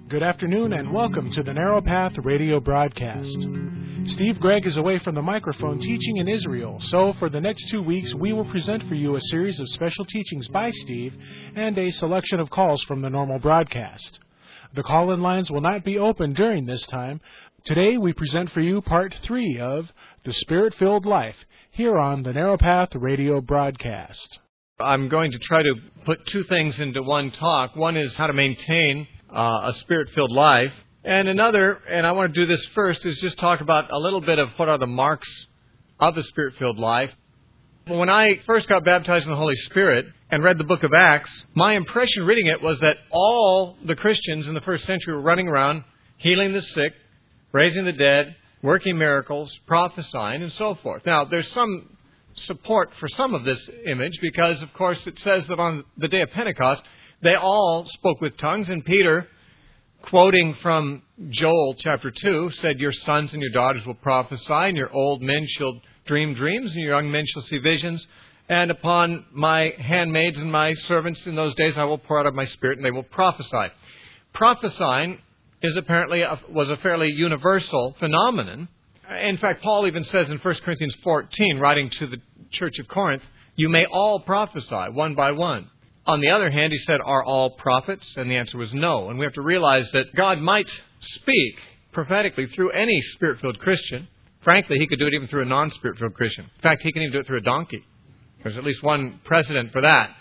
Good afternoon and welcome to the Narrow Path radio broadcast. Steve Gregg is away from the microphone teaching in Israel, so for the next 2 weeks we will present for you a series of special teachings by Steve and a selection of calls from the normal broadcast. The call-in lines will not be open during this time. Today we present for you Part 3 of The Spirit-Filled Life here on the Narrow Path radio broadcast. I'm going to try to put two things into one talk. One is how to maintain a Spirit-filled life. And another, and I want to do this first, is just talk about a little bit of what are the marks of a Spirit-filled life. When I first got baptized in the Holy Spirit and read the book of Acts, my impression reading it was that all the Christians in the first century were running around, healing the sick, raising the dead, working miracles, prophesying, and so forth. Now, there's some support for some of this image because, of course, it says that on the day of Pentecost, they all spoke with tongues, and Peter, quoting from Joel chapter 2, said, "Your sons and your daughters will prophesy, and your old men shall dream dreams, and your young men shall see visions. And upon my handmaids and my servants in those days I will pour out of my Spirit, and they will prophesy." Prophesying is apparently was a fairly universal phenomenon. In fact, Paul even says in 1 Corinthians 14, writing to the church of Corinth, "You may all prophesy, one by one." On the other hand, he said, "Are all prophets?" And the answer was no. And we have to realize that God might speak prophetically through any Spirit-filled Christian. Frankly, He could do it even through a non-Spirit-filled Christian. In fact, He can even do it through a donkey. There's at least one precedent for that.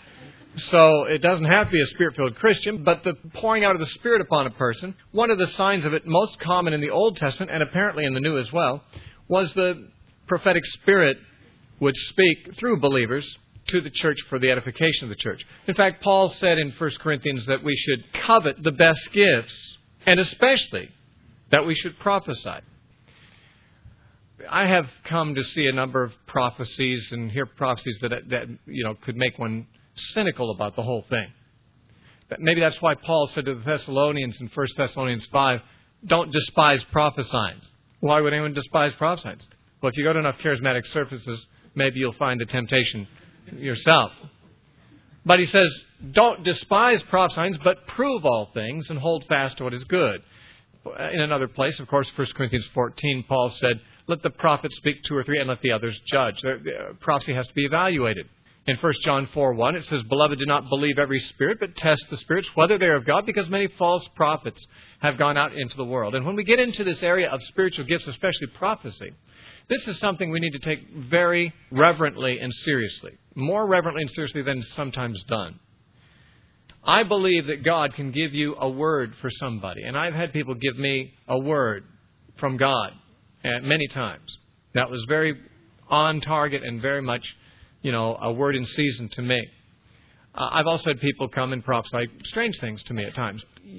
So it doesn't have to be a Spirit-filled Christian, but the pouring out of the Spirit upon a person, one of the signs of it most common in the Old Testament, and apparently in the New as well, was the prophetic Spirit would speak through believers to the church for the edification of the church. In fact, Paul said in 1 Corinthians that we should covet the best gifts, and especially that we should prophesy. I have come to see a number of prophecies and hear prophecies that could make one cynical about the whole thing. Maybe that's why Paul said to the Thessalonians in 1 Thessalonians 5, "Don't despise prophesying." Why would anyone despise prophesying? Well, if you go to enough charismatic services, maybe you'll find the temptation yourself. But he says, don't despise prophesying, but prove all things and hold fast to what is good. In another place, of course, 1 Corinthians 14, Paul said, "Let the prophet speak 2 or 3 and let the others judge." Prophecy has to be evaluated. In 1 John 4:1, it says, "Beloved, do not believe every spirit, but test the spirits, whether they are of God, because many false prophets have gone out into the world." And when we get into this area of spiritual gifts, especially prophecy, this is something we need to take very reverently and seriously. More reverently and seriously than sometimes done. I believe that God can give you a word for somebody. And I've had people give me a word from God many times. That was very on target and very much, a word in season to me. I've also had people come and prophesy strange things to me at times.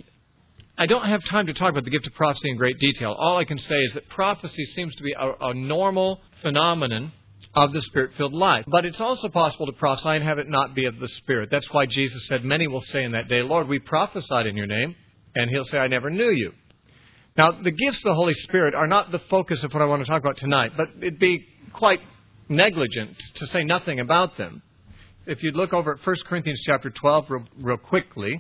I don't have time to talk about the gift of prophecy in great detail. All I can say is that prophecy seems to be a normal phenomenon of the Spirit-filled life. But it's also possible to prophesy and have it not be of the Spirit. That's why Jesus said, "Many will say in that day, 'Lord, we prophesied in your name,' and He'll say, 'I never knew you.'" Now, the gifts of the Holy Spirit are not the focus of what I want to talk about tonight, but it'd be quite negligent to say nothing about them. If you'd look over at 1 Corinthians chapter 12 real quickly.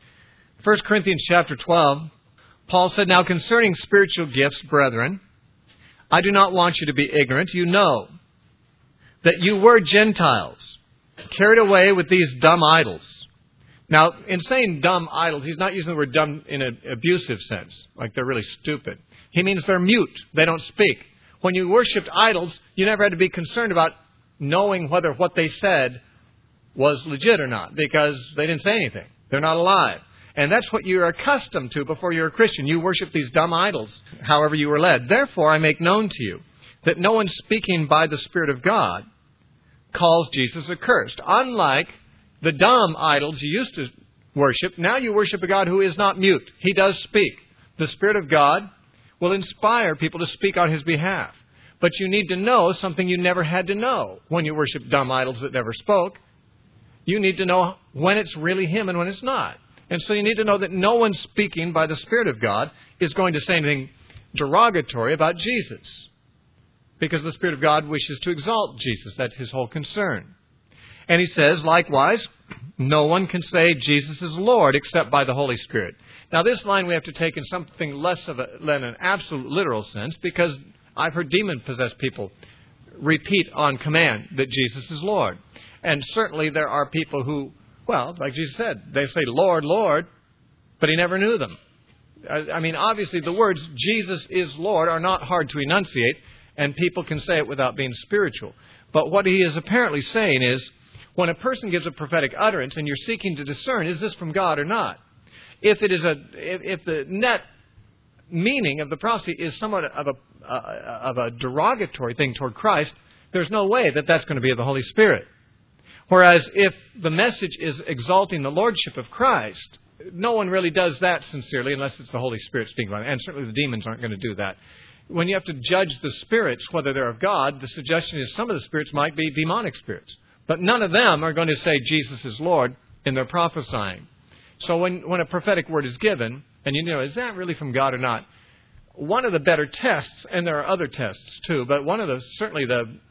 1 Corinthians chapter 12, Paul said, "Now concerning spiritual gifts, brethren, I do not want you to be ignorant. You know that you were Gentiles, carried away with these dumb idols." Now, in saying dumb idols, he's not using the word dumb in an abusive sense, like they're really stupid. He means they're mute. They don't speak. When you worshipped idols, you never had to be concerned about knowing whether what they said was legit or not, because they didn't say anything. They're not alive. And that's what you're accustomed to before you're a Christian. You worship these dumb idols, however you were led. "Therefore, I make known to you that no one speaking by the Spirit of God calls Jesus accursed." Unlike the dumb idols you used to worship, now you worship a God who is not mute. He does speak. The Spirit of God will inspire people to speak on His behalf. But you need to know something you never had to know when you worship dumb idols that never spoke. You need to know when it's really Him and when it's not. And so you need to know that no one speaking by the Spirit of God is going to say anything derogatory about Jesus. Because the Spirit of God wishes to exalt Jesus. That's His whole concern. And he says, likewise, no one can say Jesus is Lord except by the Holy Spirit. Now, this line we have to take in something less than an absolute literal sense, because I've heard demon-possessed people repeat on command that Jesus is Lord. And certainly there are people who, well, like Jesus said, they say, Lord, Lord, but he never knew them. I mean, obviously the words Jesus is Lord are not hard to enunciate, and people can say it without being spiritual. But what he is apparently saying is, when a person gives a prophetic utterance and you're seeking to discern, is this from God or not? If the net meaning of the prophecy is somewhat of a derogatory thing toward Christ, there's no way that that's going to be of the Holy Spirit. Whereas if the message is exalting the Lordship of Christ, no one really does that sincerely unless it's the Holy Spirit speaking about it. And certainly the demons aren't going to do that. When you have to judge the spirits, whether they're of God, the suggestion is some of the spirits might be demonic spirits. But none of them are going to say Jesus is Lord in their prophesying. So when a prophetic word is given, and you know, is that really from God or not? One of the better tests, and there are other tests too, but one of the, certainly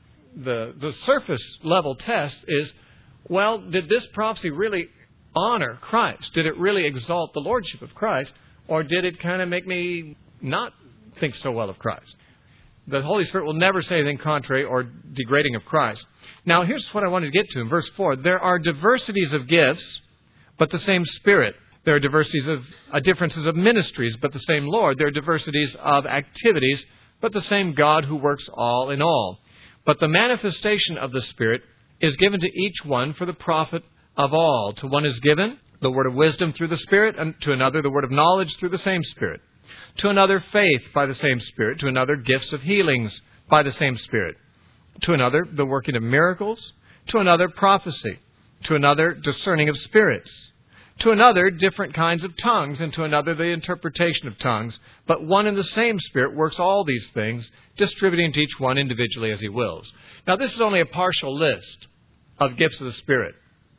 the surface level test is, well, did this prophecy really honor Christ? Did it really exalt the Lordship of Christ? Or did it kind of make me not think so well of Christ? The Holy Spirit will never say anything contrary or degrading of Christ. Now, here's what I wanted to get to in verse 4. There are diversities of gifts, but the same Spirit. There are differences of ministries, but the same Lord. There are diversities of activities, but the same God who works all in all. But the manifestation of the Spirit is given to each one for the profit of all. To one is given the word of wisdom through the Spirit, and to another the word of knowledge through the same Spirit. To another faith by the same Spirit. To another gifts of healings by the same Spirit. To another the working of miracles. To another prophecy. To another discerning of spirits. To another different kinds of tongues, and to another the interpretation of tongues. But one and the same Spirit works all these things, distributing to each one individually as he wills. Now, this is only a partial list of gifts of the Spirit.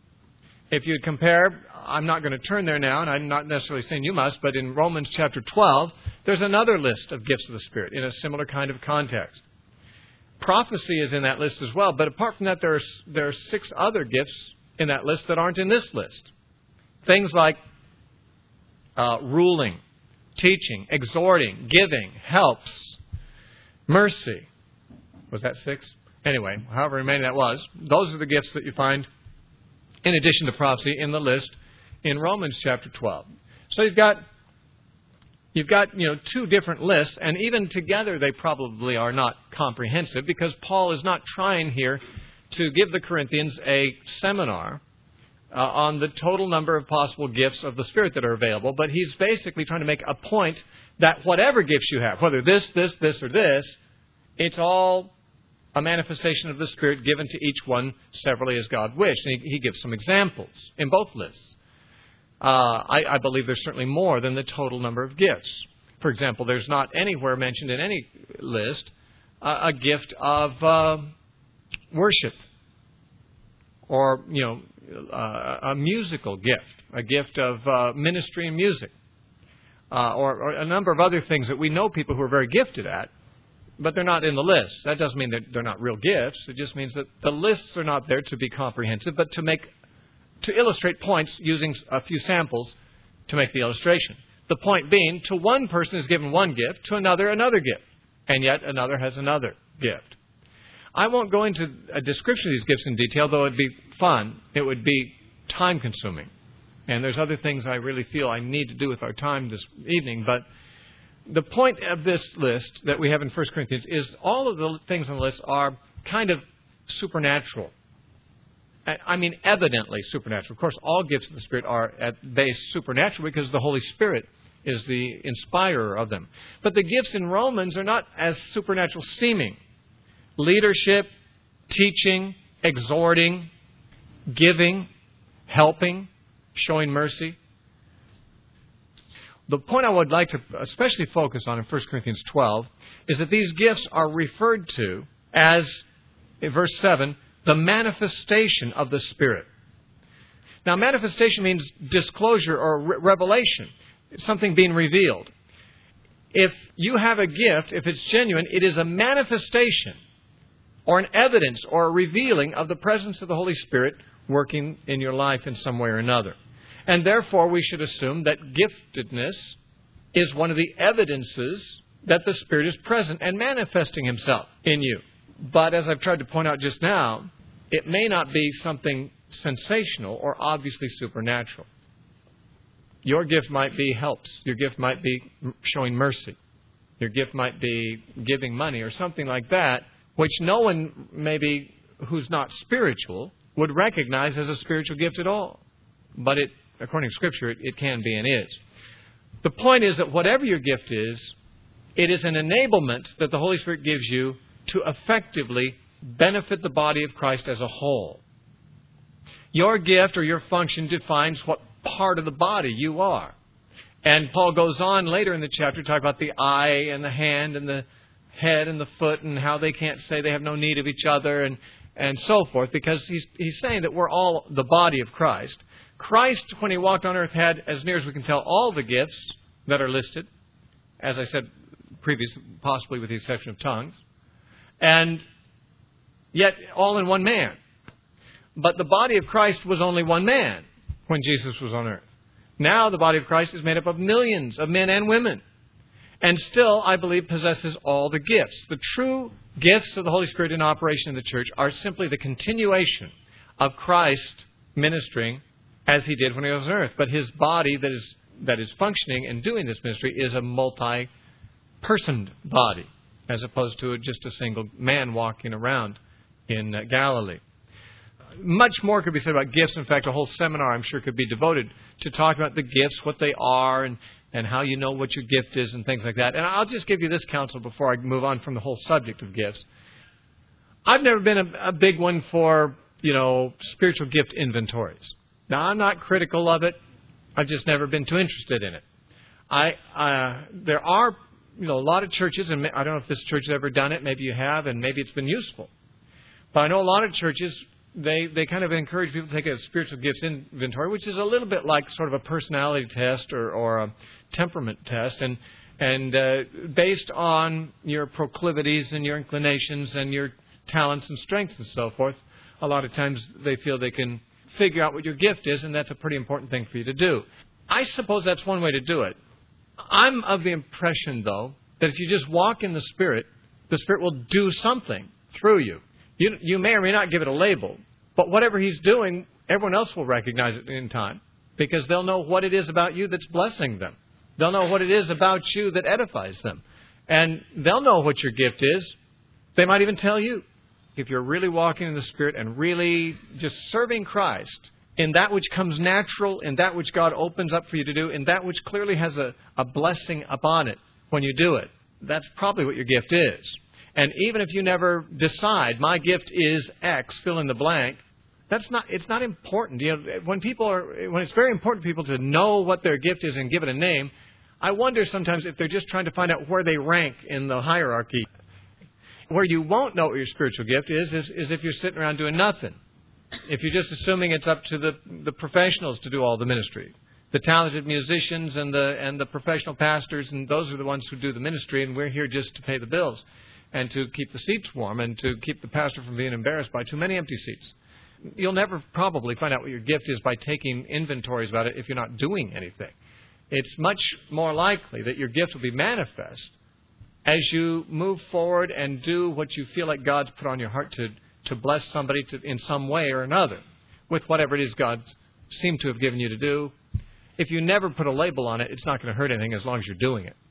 If you compare, I'm not going to turn there now, and I'm not necessarily saying you must, but in Romans chapter 12, there's another list of gifts of the Spirit in a similar kind of context. Prophecy is in that list as well, but apart from that, there are 6 other gifts in that list that aren't in this list. Things like ruling, teaching, exhorting, giving, helps, mercy. Was that 6? Anyway, however many that was. Those are the gifts that you find, in addition to prophecy, in the list in Romans chapter 12. So you've got 2 different lists, and even together they probably are not comprehensive, because Paul is not trying here to give the Corinthians a seminar on the total number of possible gifts of the Spirit that are available, but he's basically trying to make a point that whatever gifts you have, whether this, or this, it's all a manifestation of the Spirit given to each one severally as God wished. And he gives some examples in both lists. I believe there's certainly more than the total number of gifts. For example, there's not anywhere mentioned in any list a gift of worship, or, a musical gift, a gift of ministry and music, or a number of other things that we know people who are very gifted at, but they're not in the list. That doesn't mean that they're not real gifts. It just means that the lists are not there to be comprehensive, but to illustrate points using a few samples to make the illustration. The point being, to one person is given one gift, to another gift, and yet another has another gift. I won't go into a description of these gifts in detail, though it'd be fun. It would be time-consuming. And there's other things I really feel I need to do with our time this evening. But the point of this list that we have in 1 Corinthians is all of the things on the list are kind of supernatural. I mean, evidently supernatural. Of course, all gifts of the Spirit are at base supernatural because the Holy Spirit is the inspirer of them. But the gifts in Romans are not as supernatural seeming. Leadership, teaching, exhorting, giving, helping, showing mercy. The point I would like to especially focus on in 1 Corinthians 12 is that these gifts are referred to as, in verse 7, the manifestation of the Spirit. Now, manifestation means disclosure or revelation. It's something being revealed. If you have a gift, if it's genuine, it is a manifestation or an evidence or a revealing of the presence of the Holy Spirit working in your life in some way or another. And therefore, we should assume that giftedness is one of the evidences that the Spirit is present and manifesting Himself in you. But as I've tried to point out just now, it may not be something sensational or obviously supernatural. Your gift might be helps. Your gift might be showing mercy. Your gift might be giving money or something like that, which no one maybe who's not spiritual would recognize as a spiritual gift at all. But it, according to Scripture, it can be and is. The point is that whatever your gift is, it is an enablement that the Holy Spirit gives you to effectively benefit the body of Christ as a whole. Your gift or your function defines what part of the body you are. And Paul goes on later in the chapter to talk about the eye and the hand and the head and the foot and how they can't say they have no need of each other and so forth, because he's saying that we're all the body of Christ. Christ, when He walked on earth, had, as near as we can tell, all the gifts that are listed, as I said previously, possibly with the exception of tongues, and yet all in one man. But the body of Christ was only one man when Jesus was on earth. Now the body of Christ is made up of millions of men and women, and still, I believe, possesses all the gifts. The true gifts of the Holy Spirit in operation in the church are simply the continuation of Christ ministering as He did when He was on earth. But His body that is functioning and doing this ministry is a multi-personed body, as opposed to just a single man walking around in Galilee. Much more could be said about gifts. In fact, a whole seminar, I'm sure, could be devoted to talking about the gifts, what they are, and how you know what your gift is and things like that. And I'll just give you this counsel before I move on from the whole subject of gifts. I've never been a big one for, spiritual gift inventories. Now, I'm not critical of it. I've just never been too interested in it. There are, a lot of churches, and I don't know if this church has ever done it. Maybe you have, and maybe it's been useful. But I know a lot of churches, they kind of encourage people to take a spiritual gifts inventory, which is a little bit like sort of a personality test or a temperament test, and based on your proclivities and your inclinations and your talents and strengths and so forth, a lot of times they feel they can figure out what your gift is, and that's a pretty important thing for you to do. I suppose that's one way to do it. I'm of the impression, though, that if you just walk in the Spirit will do something through you. You may or may not give it a label, but whatever He's doing, everyone else will recognize it in time, because they'll know what it is about you that's blessing them. They'll know what it is about you that edifies them. And they'll know what your gift is. They might even tell you. If you're really walking in the Spirit and really just serving Christ in that which comes natural, in that which God opens up for you to do, in that which clearly has a blessing upon it when you do it, that's probably what your gift is. And even if you never decide, my gift is X, fill in the blank, it's not important. When it's very important for people to know what their gift is and give it a name, I wonder sometimes if they're just trying to find out where they rank in the hierarchy. Where you won't know what your spiritual gift is if you're sitting around doing nothing. If you're just assuming it's up to the professionals to do all the ministry. The talented musicians and the professional pastors, and those are the ones who do the ministry, and we're here just to pay the bills and to keep the seats warm and to keep the pastor from being embarrassed by too many empty seats. You'll never probably find out what your gift is by taking inventories about it if you're not doing anything. It's much more likely that your gift will be manifest as you move forward and do what you feel like God's put on your heart to bless somebody in some way or another with whatever it is God seemed to have given you to do. If you never put a label on it, it's not going to hurt anything as long as you're doing it.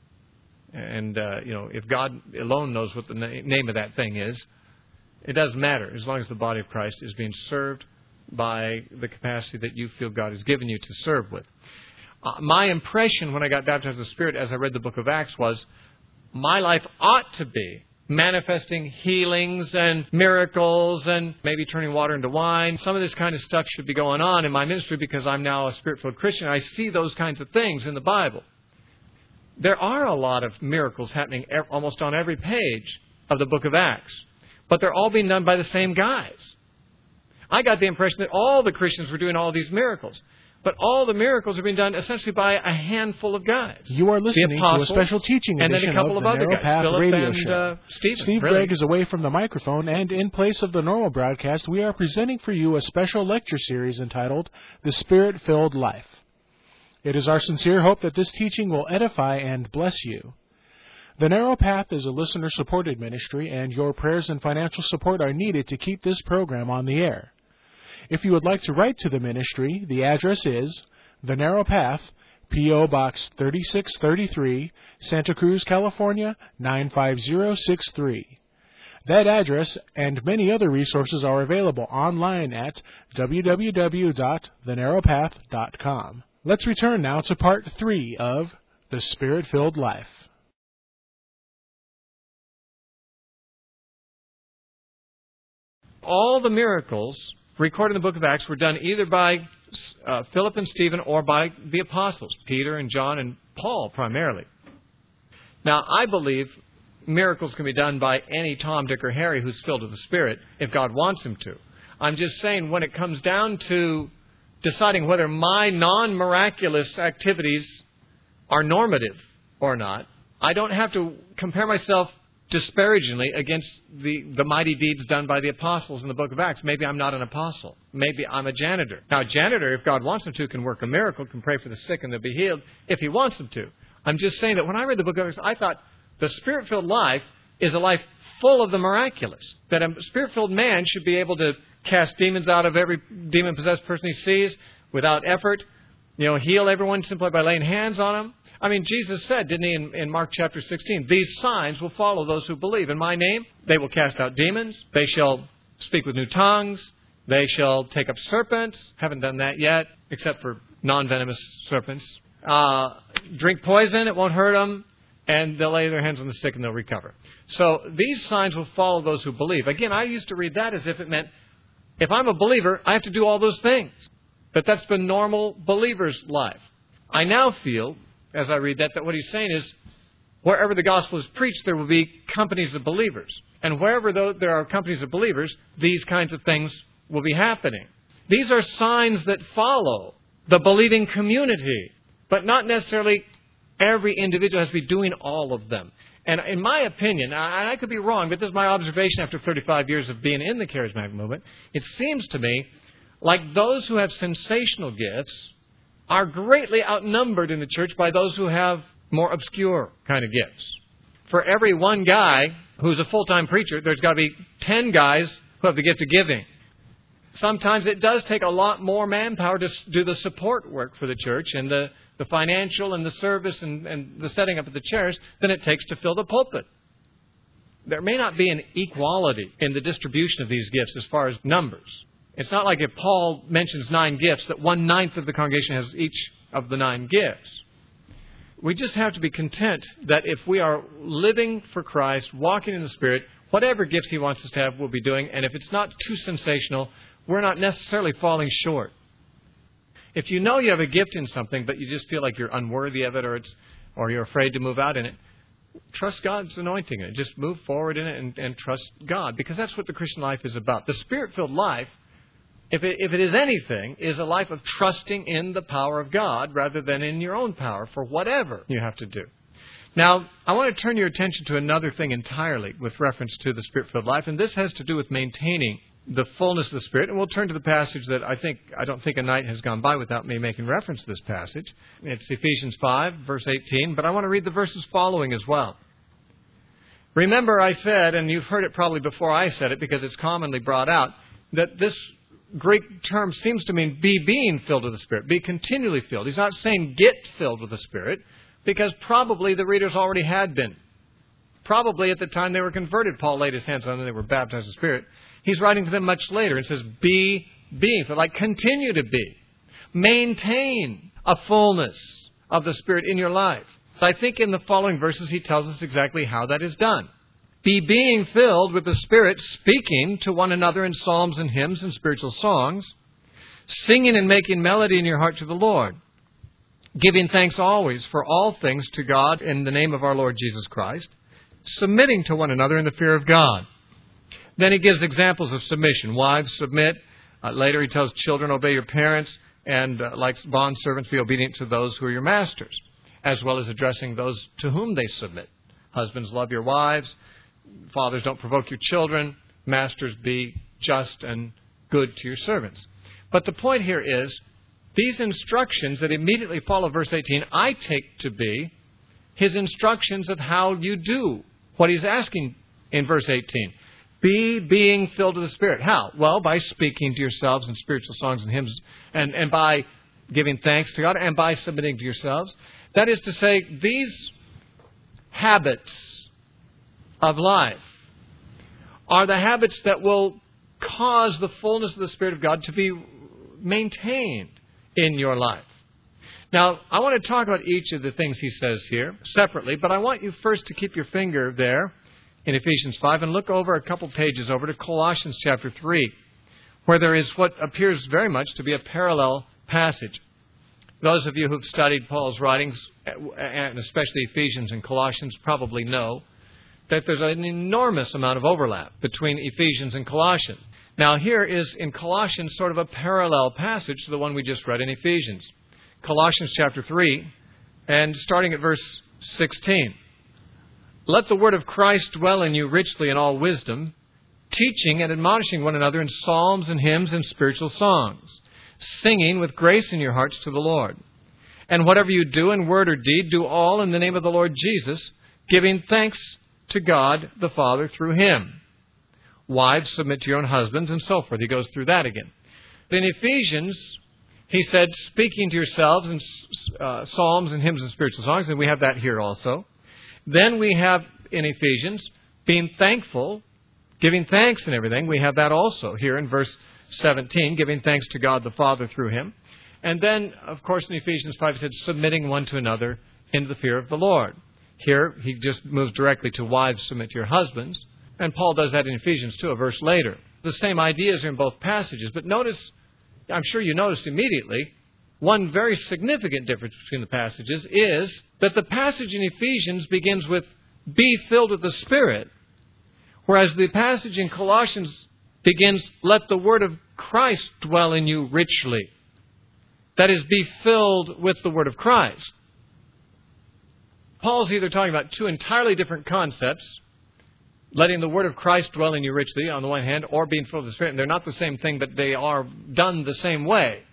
And, if God alone knows what the name of that thing is, it doesn't matter as long as the body of Christ is being served by the capacity that you feel God has given you to serve with. My impression when I got baptized in the Spirit as I read the book of Acts was my life ought to be manifesting healings and miracles and maybe turning water into wine. Some of this kind of stuff should be going on in my ministry because I'm now a Spirit-filled Christian. I see those kinds of things in the Bible. There are a lot of miracles happening almost on every page of the book of Acts, but they're all being done by the same guys. I got the impression that all the Christians were doing all these miracles. But all the miracles are being done essentially by a handful of guys. You are listening to a special teaching edition of the Narrow Path Radio Show. Steve Gregg is away from the microphone, and in place of the normal broadcast, we are presenting for you a special lecture series entitled The Spirit-Filled Life. It is our sincere hope that this teaching will edify and bless you. The Narrow Path is a listener-supported ministry, and your prayers and financial support are needed to keep this program on the air. If you would like to write to the ministry, the address is The Narrow Path, P.O. Box 3633, Santa Cruz, California, 95063. That address and many other resources are available online at www.thenarrowpath.com. Let's return now to Part 3 of The Spirit-Filled Life. All the miracles recorded in the book of Acts were done either by Philip and Stephen or by the apostles, Peter and John and Paul primarily. Now, I believe miracles can be done by any Tom, Dick, or Harry who's filled with the Spirit if God wants him to. I'm just saying when it comes down to deciding whether my non-miraculous activities are normative or not, I don't have to compare myself disparagingly against the mighty deeds done by the apostles in the book of Acts. Maybe I'm not an apostle. Maybe I'm a janitor. Now, a janitor, if God wants him to, can work a miracle, can pray for the sick and they'll be healed if he wants them to. I'm just saying that when I read the book of Acts, I thought the Spirit-filled life is a life full of the miraculous. That a Spirit-filled man should be able to cast demons out of every demon-possessed person he sees without effort, heal everyone simply by laying hands on them. I mean, Jesus said, didn't he, in Mark chapter 16, these signs will follow those who believe. In my name, they will cast out demons. They shall speak with new tongues. They shall take up serpents. Haven't done that yet, except for non-venomous serpents. Drink poison, it won't hurt them. And they'll lay their hands on the sick and they'll recover. So these signs will follow those who believe. Again, I used to read that as if it meant, if I'm a believer, I have to do all those things. But that's the normal believer's life. I now feel, as I read that what he's saying is, wherever the gospel is preached, there will be companies of believers. And wherever there are companies of believers, these kinds of things will be happening. These are signs that follow the believing community, but not necessarily every individual has to be doing all of them. And in my opinion, I could be wrong, but this is my observation after 35 years of being in the charismatic movement, it seems to me like those who have sensational gifts are greatly outnumbered in the church by those who have more obscure kind of gifts. For every one guy who's a full-time preacher, there's got to be 10 guys who have the gift of giving. Sometimes it does take a lot more manpower to do the support work for the church and the financial and the service and the setting up of the chairs than it takes to fill the pulpit. There may not be an equality in the distribution of these gifts as far as numbers. It's not like if Paul mentions 9 gifts, that 1/9 of the congregation has each of the 9 gifts. We just have to be content that if we are living for Christ, walking in the Spirit, whatever gifts He wants us to have, we'll be doing. And if it's not too sensational, we're not necessarily falling short. If you know you have a gift in something, but you just feel like you're unworthy of it or you're afraid to move out in it, trust God's anointing in it. Just move forward in it and trust God, because that's what the Christian life is about. The Spirit-filled life, if it is anything, is a life of trusting in the power of God rather than in your own power for whatever you have to do. Now, I want to turn your attention to another thing entirely with reference to the Spirit-filled life, and this has to do with maintaining the fullness of the Spirit. And we'll turn to the passage that I don't think a night has gone by without me making reference to this passage. It's Ephesians 5, verse 18, but I want to read the verses following as well. Remember I said, and you've heard it probably before I said it because it's commonly brought out, that this Greek term seems to mean be being filled with the Spirit, be continually filled. He's not saying get filled with the Spirit, because probably the readers already had been. Probably at the time they were converted, Paul laid his hands on them and they were baptized in the Spirit. He's writing to them much later and says, be being filled, like continue to be. Maintain a fullness of the Spirit in your life. So I think in the following verses he tells us exactly how that is done. Be being filled with the Spirit, speaking to one another in psalms and hymns and spiritual songs, singing and making melody in your heart to the Lord, giving thanks always for all things to God in the name of our Lord Jesus Christ, submitting to one another in the fear of God. Then he gives examples of submission. Wives, submit. Later he tells children, obey your parents, and like bondservants, be obedient to those who are your masters, as well as addressing those to whom they submit. Husbands, love your wives. Fathers, don't provoke your children. Masters, be just and good to your servants. But the point here is, these instructions that immediately follow verse 18, I take to be his instructions of how you do what he's asking in verse 18. Be being filled with the Spirit. How? Well, by speaking to yourselves in spiritual songs and hymns, and by giving thanks to God, and by submitting to yourselves. That is to say, these habits of life are the habits that will cause the fullness of the Spirit of God to be maintained in your life. Now, I want to talk about each of the things he says here separately, but I want you first to keep your finger there in Ephesians 5 and look over a couple pages over to Colossians chapter 3, where there is what appears very much to be a parallel passage. Those of you who've studied Paul's writings, and especially Ephesians and Colossians, probably know that there's an enormous amount of overlap between Ephesians and Colossians. Now, here is in Colossians sort of a parallel passage to the one we just read in Ephesians. Colossians chapter 3, and starting at verse 16. Let the word of Christ dwell in you richly in all wisdom, teaching and admonishing one another in psalms and hymns and spiritual songs, singing with grace in your hearts to the Lord. And whatever you do in word or deed, do all in the name of the Lord Jesus, giving thanks to God the Father through Him. Wives, submit to your own husbands, and so forth. He goes through that again. In Ephesians, he said, speaking to yourselves in psalms and hymns and spiritual songs, and we have that here also. Then we have in Ephesians, being thankful, giving thanks and everything. We have that also here in verse 17, giving thanks to God the Father through Him. And then, of course, in Ephesians 5, he said, submitting one to another in the fear of the Lord. Here, he just moves directly to wives, submit to your husbands. And Paul does that in Ephesians 2, a verse later. The same ideas are in both passages. But notice, I'm sure you noticed immediately, one very significant difference between the passages is that the passage in Ephesians begins with, be filled with the Spirit, whereas the passage in Colossians begins, let the word of Christ dwell in you richly. That is, be filled with the word of Christ. Paul's either talking about two entirely different concepts, letting the word of Christ dwell in you richly on the one hand, or being filled with the Spirit. And they're not the same thing, but they are done the same way.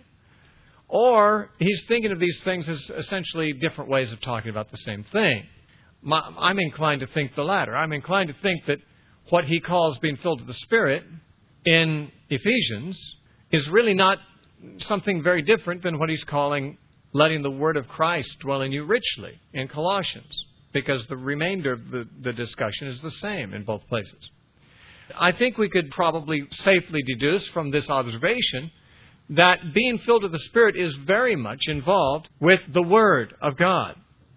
Or he's thinking of these things as essentially different ways of talking about the same thing. I'm inclined to think the latter. I'm inclined to think that what he calls being filled with the Spirit in Ephesians is really not something very different than what he's calling letting the word of Christ dwell in you richly in Colossians, because the remainder of the discussion is the same in both places. I think we could probably safely deduce from this observation that being filled with the Spirit is very much involved with the Word of God.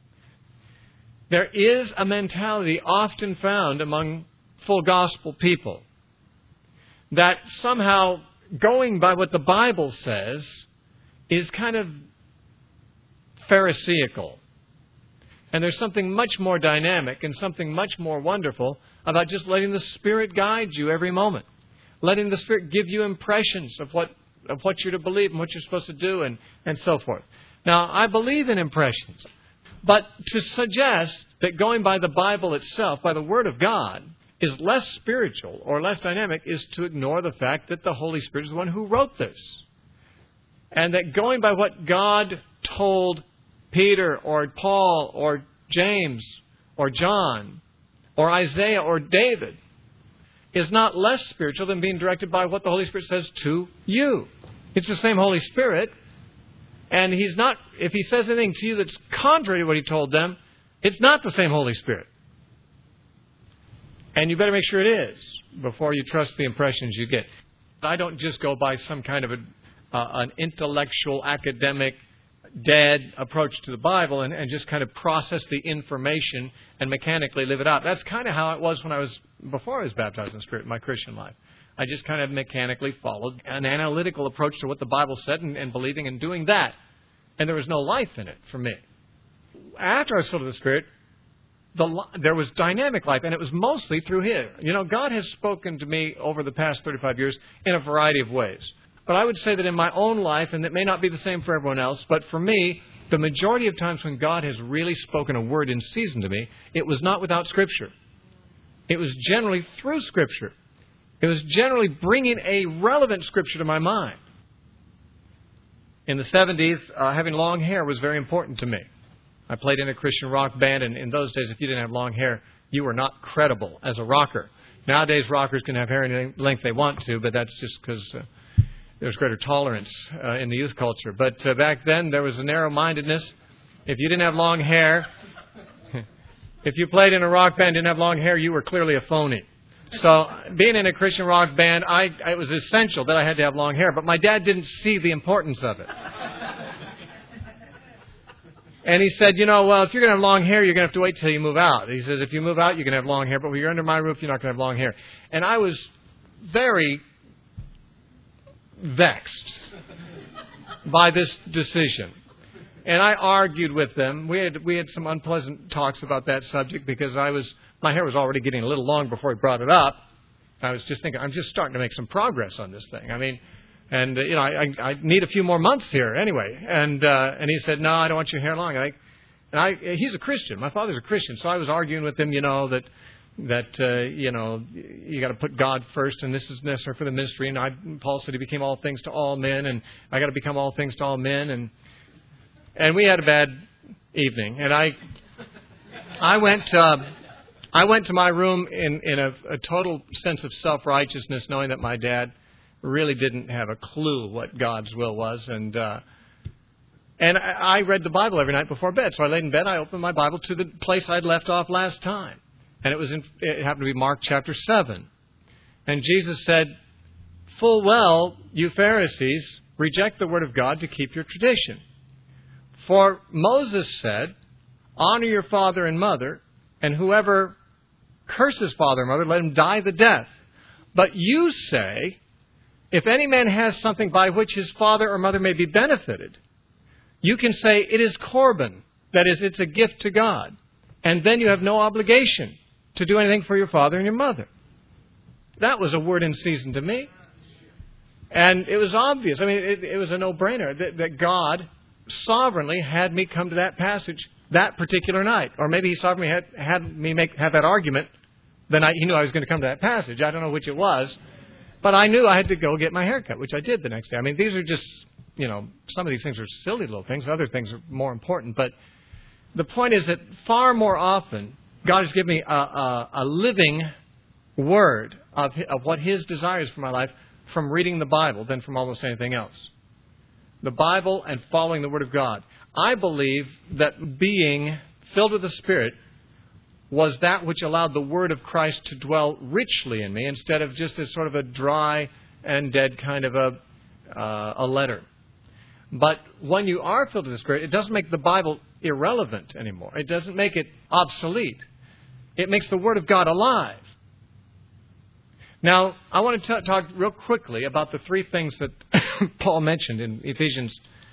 There is a mentality often found among full gospel people that somehow going by what the Bible says is kind of Pharisaical. And there's something much more dynamic and something much more wonderful about just letting the Spirit guide you every moment. Letting the Spirit give you impressions of what you're to believe and what you're supposed to do and so forth. Now, I believe in impressions. But to suggest that going by the Bible itself, by the Word of God, is less spiritual or less dynamic is to ignore the fact that the Holy Spirit is the one who wrote this. And that going by what God told Peter or Paul or James or John or Isaiah or David is not less spiritual than being directed by what the Holy Spirit says to you. It's the same Holy Spirit. And He's not, if He says anything to you that's contrary to what He told them, it's not the same Holy Spirit. And you better make sure it is before you trust the impressions you get. I don't just go by some kind of an intellectual, academic, dead approach to the Bible and just kind of process the information and mechanically live it out. That's kind of how it was before I was baptized in the Spirit in my Christian life. I just kind of mechanically followed an analytical approach to what the Bible said and believing and doing that. And there was no life in it for me. After I was filled with the Spirit, there was dynamic life, and it was mostly through Him. You know, God has spoken to me over the past 35 years in a variety of ways. But I would say that in my own life, and it may not be the same for everyone else, but for me, the majority of times when God has really spoken a word in season to me, it was not without Scripture. It was generally through Scripture. It was generally bringing a relevant Scripture to my mind. In the 70s, having long hair was very important to me. I played in a Christian rock band, and in those days, if you didn't have long hair, you were not credible as a rocker. Nowadays, rockers can have hair any length they want to, but that's just because there's greater tolerance in the youth culture. But back then, there was a narrow-mindedness. If you didn't have long hair, if you played in a rock band and didn't have long hair, you were clearly a phony. So being in a Christian rock band, it was essential that I had to have long hair. But my dad didn't see the importance of it. And he said, well, if you're going to have long hair, you're going to have to wait till you move out. He says, if you move out, you can have long hair. But when you're under my roof, you're not going to have long hair. And I was very vexed by this decision. And I argued with them. We had some unpleasant talks about that subject because my hair was already getting a little long before he brought it up. I was just thinking, I'm just starting to make some progress on this thing. I mean, and I need a few more months here anyway. And he said, no, I don't want your hair long. He's a Christian. My father's a Christian, so I was arguing with him, that you got to put God first, and this is necessary for the ministry. And Paul said he became all things to all men, and I got to become all things to all men. And we had a bad evening. And I went to my room in a total sense of self-righteousness, knowing that my dad really didn't have a clue what God's will was. And I read the Bible every night before bed. So I laid in bed, I opened my Bible to the place I'd left off last time. And it happened to be Mark chapter 7. And Jesus said, full well, you Pharisees reject the word of God to keep your tradition. For Moses said, honor your father and mother, and whoever curses father or mother, let him die the death. But you say, if any man has something by which his father or mother may be benefited, you can say it is Corban, that is, it's a gift to God. And then you have no obligation to do anything for your father and your mother. That was a word in season to me. And it was obvious. I mean, it was a no-brainer that God sovereignly had me come to that passage that particular night. Or maybe He sovereignly had me have that argument the night He knew I was going to come to that passage. I don't know which it was. But I knew I had to go get my hair cut, which I did the next day. I mean, these are just, some of these things are silly little things. Other things are more important. But the point is that far more often, God has given me a living word of what His desires for my life from reading the Bible than from almost anything else. The Bible and following the Word of God. I believe that being filled with the Spirit was that which allowed the Word of Christ to dwell richly in me instead of just as sort of a dry and dead kind of a letter. But when you are filled with the Spirit, it doesn't make the Bible irrelevant anymore. It doesn't make it obsolete. It makes the Word of God alive. Now, I want to talk real quickly about the three things that Paul mentioned in Ephesians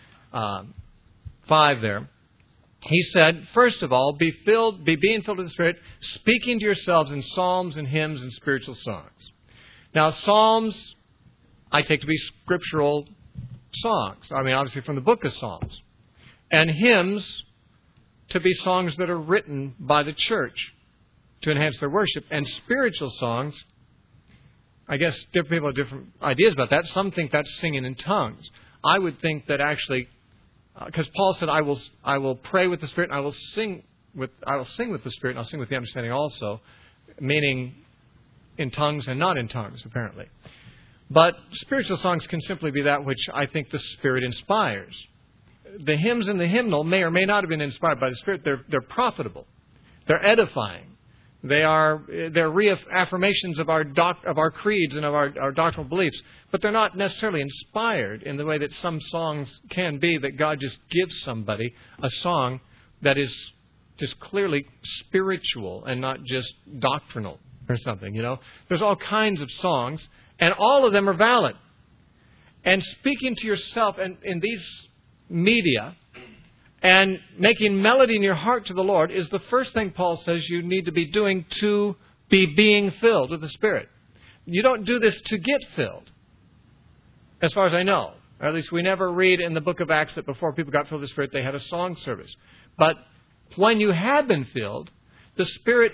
5 there. He said, first of all, be being filled with the Spirit, speaking to yourselves in psalms and hymns and spiritual songs. Now, psalms, I take to be scriptural songs. I mean, obviously from the book of Psalms. And hymns to be songs that are written by the church to enhance their worship. And spiritual songs, I guess different people have different ideas about that. Some think that's singing in tongues. I would think that actually, because Paul said, I will pray with the Spirit, and I will sing with the Spirit, and I'll sing with the understanding also, meaning in tongues and not in tongues, apparently. But spiritual songs can simply be that which I think the Spirit inspires. The hymns in the hymnal may or may not have been inspired by the Spirit. They're profitable. They're edifying. They're reaffirmations of our creeds and of our doctrinal beliefs, but they're not necessarily inspired in the way that some songs can be, that God just gives somebody a song that is just clearly spiritual and not just doctrinal or something, There's all kinds of songs, and all of them are valid. And speaking to yourself and in these media and making melody in your heart to the Lord is the first thing Paul says you need to be doing to be being filled with the Spirit. You don't do this to get filled, as far as I know. Or at least we never read in the book of Acts that before people got filled with the Spirit, they had a song service. But when you have been filled, the Spirit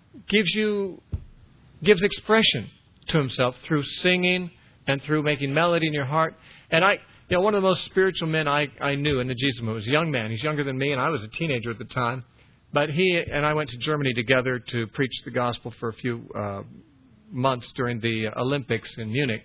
gives expression to Himself through singing and through making melody in your heart. And You know, one of the most spiritual men I knew in the Jesus movement was a young man. He's younger than me, and I was a teenager at the time. But he and I went to Germany together to preach the gospel for a few months during the Olympics in Munich,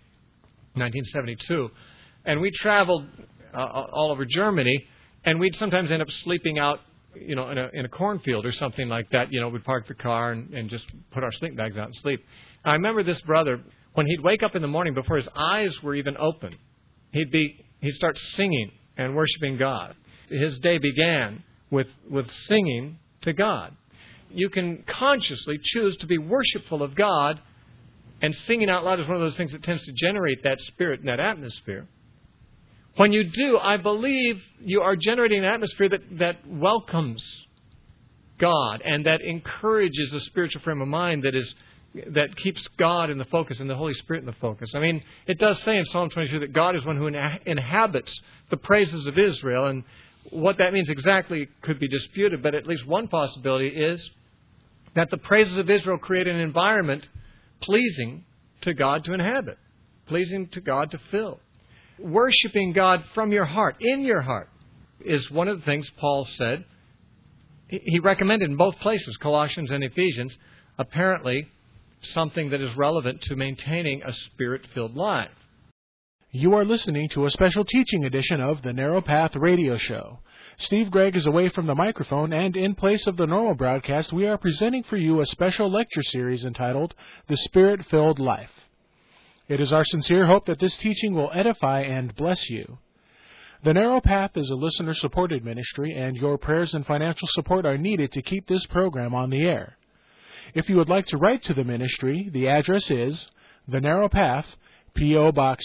1972. And we traveled all over Germany, and we'd sometimes end up sleeping out, you know, in a cornfield or something like that. You know, we'd park the car and just put our sleeping bags out and sleep. And I remember this brother, when he'd wake up in the morning before his eyes were even open, he'd start singing and worshiping God. His day began with singing to God. You can consciously choose to be worshipful of God, and singing out loud is one of those things that tends to generate that spirit and that atmosphere. When you do, I believe you are generating an atmosphere that welcomes God and that encourages a spiritual frame of mind that keeps God in the focus and the Holy Spirit in the focus. I mean, it does say in Psalm 22 that God is one who inhabits the praises of Israel, and what that means exactly could be disputed, but at least one possibility is that the praises of Israel create an environment pleasing to God to inhabit, pleasing to God to fill. Worshipping God from your heart, in your heart, is one of the things Paul said. He recommended in both places, Colossians and Ephesians, apparently something that is relevant to maintaining a Spirit-filled life. You are listening to a special teaching edition of the Narrow Path Radio Show. Steve Gregg is away from the microphone, and in place of the normal broadcast, we are presenting for you a special lecture series entitled The Spirit-Filled Life. It is our sincere hope that this teaching will edify and bless you. The Narrow Path is a listener-supported ministry, and your prayers and financial support are needed to keep this program on the air. If you would like to write to the ministry, the address is The Narrow Path, P.O. Box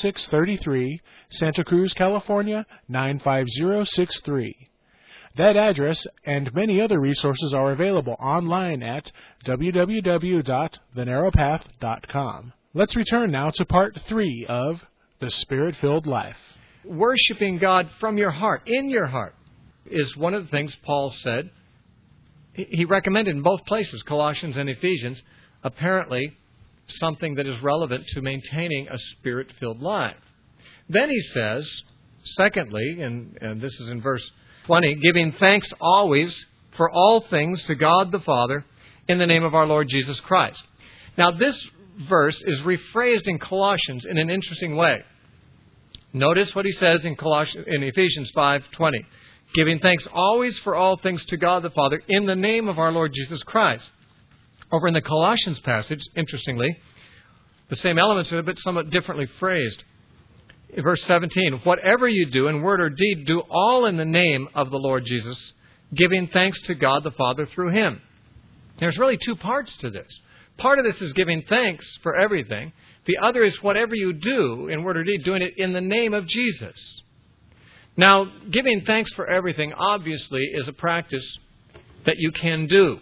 3633, Santa Cruz, California, 95063. That address and many other resources are available online at www.thenarrowpath.com. Let's return now to Part 3 of The Spirit-Filled Life. Worshipping God from your heart, in your heart, is one of the things Paul said. He recommended in both places, Colossians and Ephesians, apparently something that is relevant to maintaining a Spirit-filled life. Then he says, secondly, and this is in verse 20, giving thanks always for all things to God the Father in the name of our Lord Jesus Christ. Now this verse is rephrased in Colossians in an interesting way. Notice what he says in Ephesians 5:20. Giving thanks always for all things to God the Father in the name of our Lord Jesus Christ. Over in the Colossians passage, interestingly, the same elements of it, but somewhat differently phrased. In verse 17, whatever you do in word or deed, do all in the name of the Lord Jesus, giving thanks to God the Father through Him. There's really two parts to this. Part of this is giving thanks for everything. The other is whatever you do in word or deed, doing it in the name of Jesus. Now, giving thanks for everything obviously is a practice that you can do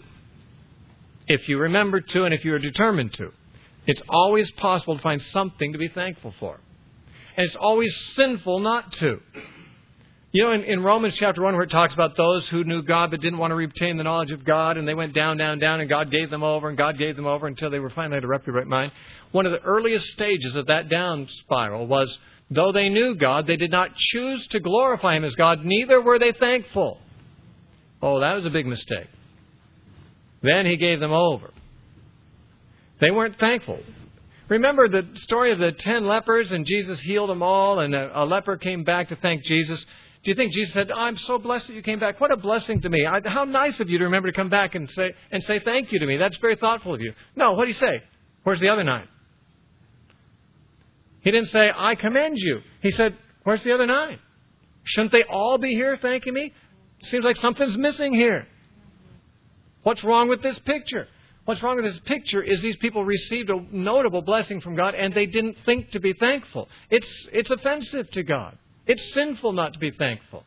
if you remember to and if you are determined to. It's always possible to find something to be thankful for. And it's always sinful not to. You know, in Romans chapter 1, where it talks about those who knew God but didn't want to retain the knowledge of God, and they went down, down, down, and God gave them over, and God gave them over until they were finally at a reprobate mind. One of the earliest stages of that down spiral was, though they knew God, they did not choose to glorify Him as God, neither were they thankful. Oh, that was a big mistake. Then He gave them over. They weren't thankful. Remember the story of the 10 lepers, and Jesus healed them all, and a leper came back to thank Jesus. Do you think Jesus said, I'm so blessed that you came back. What a blessing to me. How nice of you to remember to come back and say thank you to me. That's very thoughtful of you. No, what did He say? Where's the other 9? He didn't say, I commend you. He said, where's the other 9? Shouldn't they all be here thanking me? Seems like something's missing here. What's wrong with this picture? What's wrong with this picture is these people received a notable blessing from God and they didn't think to be thankful. It's offensive to God. It's sinful not to be thankful.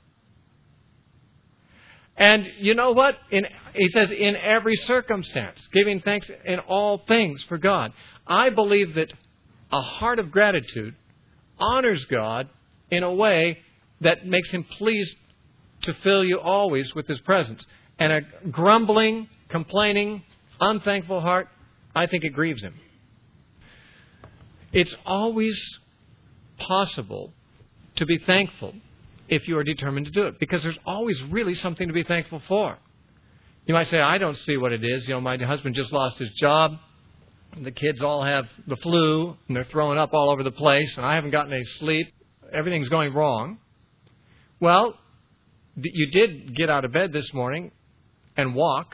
And you know what? He says, in every circumstance, giving thanks in all things for God. I believe that a heart of gratitude honors God in a way that makes Him pleased to fill you always with His presence. And a grumbling, complaining, unthankful heart, I think it grieves Him. It's always possible to be thankful if you are determined to do it, because there's always really something to be thankful for. You might say, I don't see what it is. My husband just lost his job. The kids all have the flu, and they're throwing up all over the place, and I haven't gotten any sleep. Everything's going wrong. Well, you did get out of bed this morning and walk.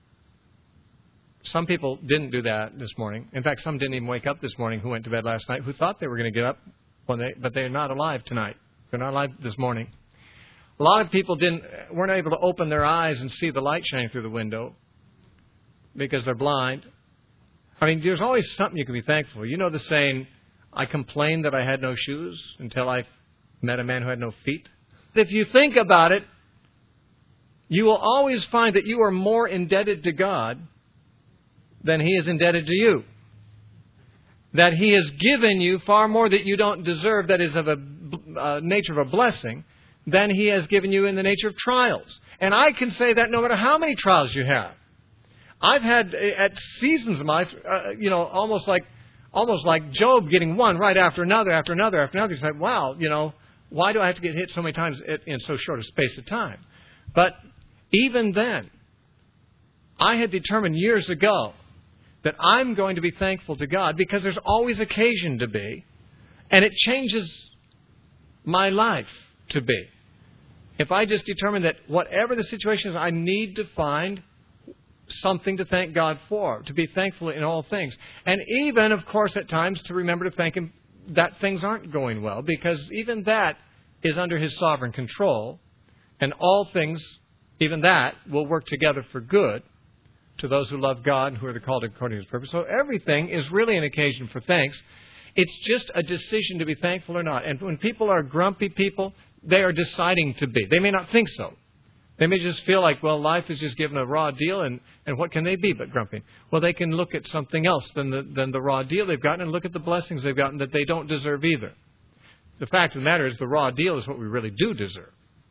Some people didn't do that this morning. In fact, some didn't even wake up this morning who went to bed last night, who thought they were going to get up, but they're not alive tonight. They're not alive this morning. A lot of people weren't able to open their eyes and see the light shining through the window because they're blind. I mean, there's always something you can be thankful for. You know the saying, I complained that I had no shoes until I met a man who had no feet. If you think about it, you will always find that you are more indebted to God than He is indebted to you. That He has given you far more that you don't deserve, that is of a nature of a blessing, than He has given you in the nature of trials. And I can say that no matter how many trials you have. I've had at seasons of my life, almost like Job getting one right after another, after another, after another. It's like, wow, why do I have to get hit so many times in so short a space of time? But even then, I had determined years ago that I'm going to be thankful to God because there's always occasion to be, and it changes my life to be. If I just determine that whatever the situation is, I need to find something to thank God for, to be thankful in all things. And even, of course, at times to remember to thank Him that things aren't going well, because even that is under His sovereign control, and all things, even that, will work together for good to those who love God and who are called according to His purpose. So everything is really an occasion for thanks. It's just a decision to be thankful or not. And when people are grumpy people, they are deciding to be. They may not think so. They may just feel like, well, life is just given a raw deal, and what can they be but grumpy? Well, they can look at something else than the raw deal they've gotten and look at the blessings they've gotten that they don't deserve either. The fact of the matter is the raw deal is what we really do deserve.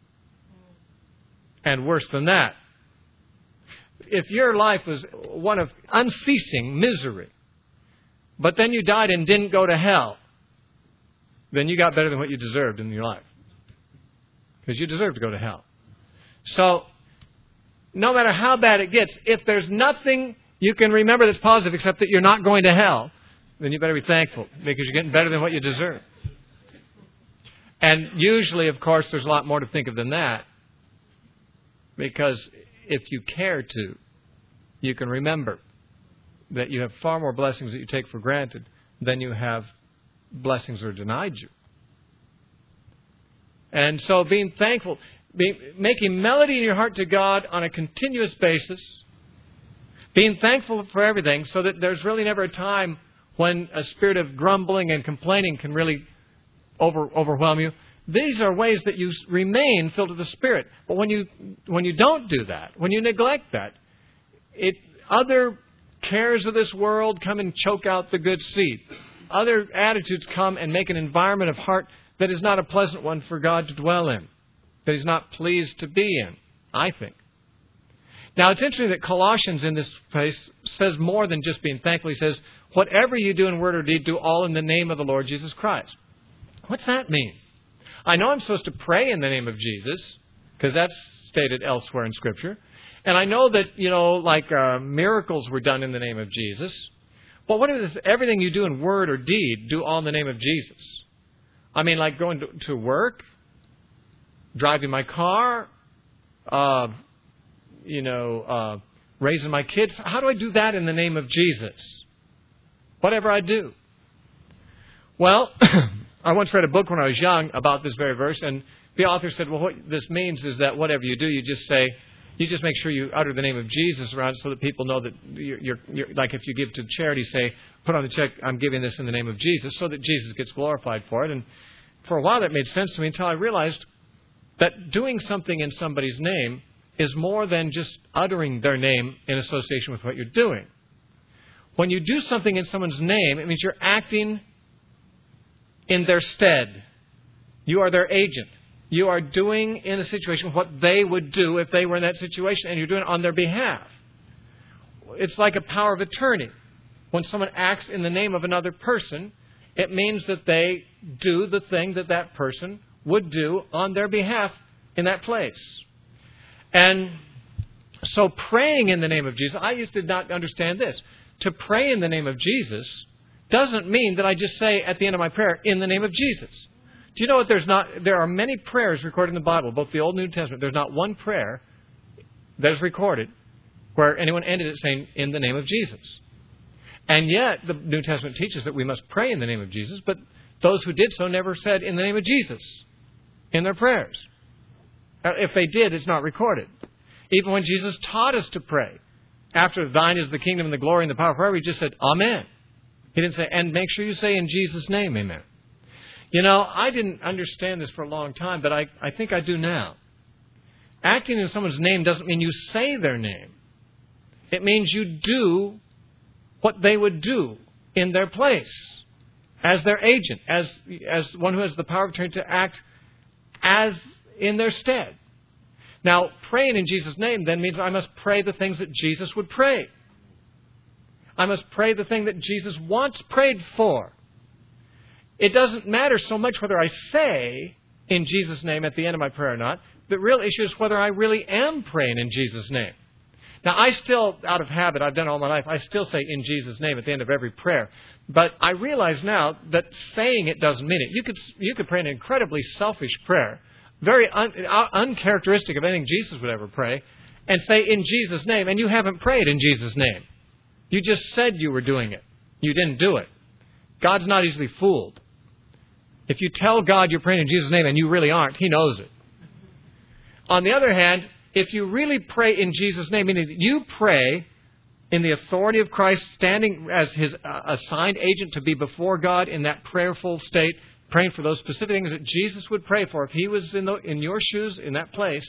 And worse than that, if your life was one of unceasing misery, but then you died and didn't go to hell, then you got better than what you deserved in your life. Because you deserve to go to hell. So, no matter how bad it gets, if there's nothing you can remember that's positive except that you're not going to hell, then you better be thankful because you're getting better than what you deserve. And usually, of course, there's a lot more to think of than that. Because if you care to, you can remember that you have far more blessings that you take for granted than you have blessings that are denied you. And so being thankful, making melody in your heart to God on a continuous basis, being thankful for everything so that there's really never a time when a spirit of grumbling and complaining can really overwhelm you. These are ways that you remain filled with the Spirit. But when you don't do that, when you neglect that, other cares of this world come and choke out the good seed. Other attitudes come and make an environment of heart that is not a pleasant one for God to dwell in, that He's not pleased to be in, I think. Now, it's interesting that Colossians in this place says more than just being thankful. He says, whatever you do in word or deed, do all in the name of the Lord Jesus Christ. What's that mean? I know I'm supposed to pray in the name of Jesus, because that's stated elsewhere in Scripture. And I know that, miracles were done in the name of Jesus. But what is everything you do in word or deed, do all in the name of Jesus? I mean, like going to work, driving my car, raising my kids. How do I do that in the name of Jesus? Whatever I do. Well, I once read a book when I was young about this very verse, and the author said, well, what this means is that whatever you do, you just make sure you utter the name of Jesus around it so that people know that you're like if you give to charity, say, put on the check, I'm giving this in the name of Jesus, so that Jesus gets glorified for it. And for a while that made sense to me until I realized that doing something in somebody's name is more than just uttering their name in association with what you're doing. When you do something in someone's name, it means you're acting in their stead. You are their agent. You are doing in a situation what they would do if they were in that situation, and you're doing it on their behalf. It's like a power of attorney. When someone acts in the name of another person, it means that they do the thing that that person would do on their behalf in that place. And so praying in the name of Jesus, I used to not understand this. To pray in the name of Jesus doesn't mean that I just say at the end of my prayer, in the name of Jesus. Do you know what there are many prayers recorded in the Bible, both the Old and New Testament. There's not one prayer that is recorded where anyone ended it saying, in the name of Jesus. And yet, the New Testament teaches that we must pray in the name of Jesus, but those who did so never said, in the name of Jesus, in their prayers. If they did, it's not recorded. Even when Jesus taught us to pray, after thine is the kingdom and the glory and the power forever, he just said, Amen. He didn't say, and make sure you say in Jesus' name, Amen. You know, I didn't understand this for a long time, but I think I do now. Acting in someone's name doesn't mean you say their name. It means you do what they would do in their place, as their agent, as one who has the power of attorney to act as in their stead. Now, praying in Jesus' name then means I must pray the things that Jesus would pray. I must pray the thing that Jesus once prayed for. It doesn't matter so much whether I say in Jesus' name at the end of my prayer or not. The real issue is whether I really am praying in Jesus' name. Now, I still, out of habit, I've done it all my life, I still say in Jesus' name at the end of every prayer. But I realize now that saying it doesn't mean it. You could pray an incredibly selfish prayer, very uncharacteristic of anything Jesus would ever pray, and say in Jesus' name, and you haven't prayed in Jesus' name. You just said you were doing it. You didn't do it. God's not easily fooled. If you tell God you're praying in Jesus' name and you really aren't, He knows it. On the other hand, if you really pray in Jesus' name, meaning that you pray in the authority of Christ, standing as His assigned agent to be before God in that prayerful state, praying for those specific things that Jesus would pray for if He was in your shoes in that place,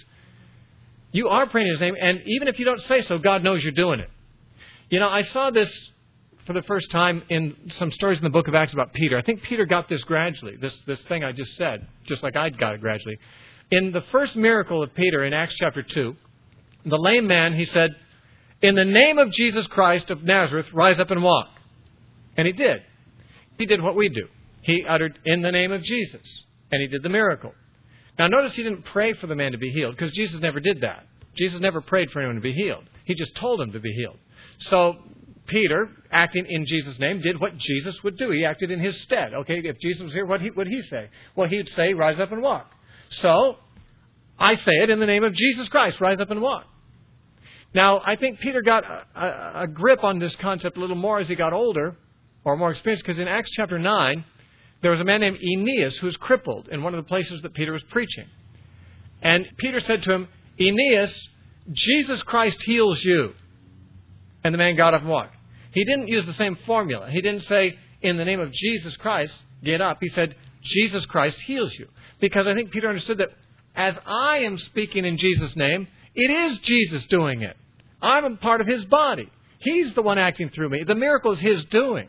you are praying in His name, and even if you don't say so, God knows you're doing it. You know, I saw this for the first time in some stories in the book of Acts about Peter. I think Peter got this gradually, this thing I just said, just like I got it gradually. In the first miracle of Peter in Acts chapter 2, the lame man, he said, in the name of Jesus Christ of Nazareth, rise up and walk. And he did. He did what we do. He uttered, in the name of Jesus. And he did the miracle. Now notice he didn't pray for the man to be healed, because Jesus never did that. Jesus never prayed for anyone to be healed. He just told him to be healed. So Peter, acting in Jesus' name, did what Jesus would do. He acted in His stead. Okay, if Jesus was here, what would He say? Well, He'd say, rise up and walk. So, I say it in the name of Jesus Christ, rise up and walk. Now, I think Peter got a grip on this concept a little more as he got older, or more experienced, because in Acts chapter 9, there was a man named Aeneas who was crippled in one of the places that Peter was preaching. And Peter said to him, Aeneas, Jesus Christ heals you. And the man got up and walked. He didn't use the same formula. He didn't say, in the name of Jesus Christ, get up. He said, Jesus Christ heals you. Because I think Peter understood that as I am speaking in Jesus' name, it is Jesus doing it. I'm a part of His body. He's the one acting through me. The miracle is His doing.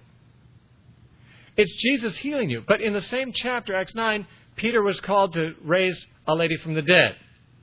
It's Jesus healing you. But in the same chapter, Acts 9, Peter was called to raise a lady from the dead.